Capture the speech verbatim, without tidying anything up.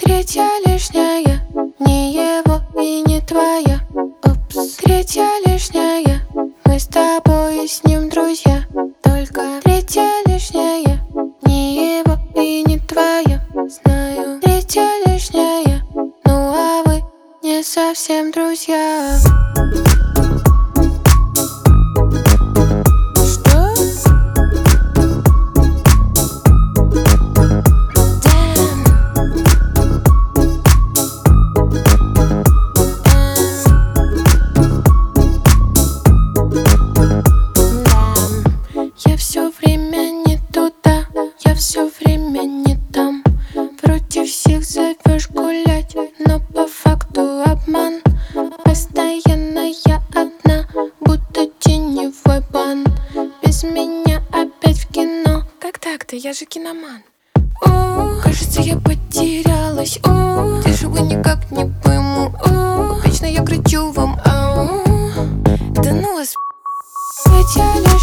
Третья лишняя, не его и не твоя. Упс. Третья лишняя, мы с тобой и с ним друзья. Только третья лишняя, не его и не твоя. Знаю, третья лишняя, ну а вы не совсем друзья. Я все время не туда, я все время не там. Вроде всех зовешь гулять, но по факту обман. Постоянно я одна, будто теневой бан. Без меня опять в кино. Как так-то? Я же киноман. О, кажется, я потерялась. О, где же вы, никак не пойму. О, вечно я кричу вам. Ау, да ну вас.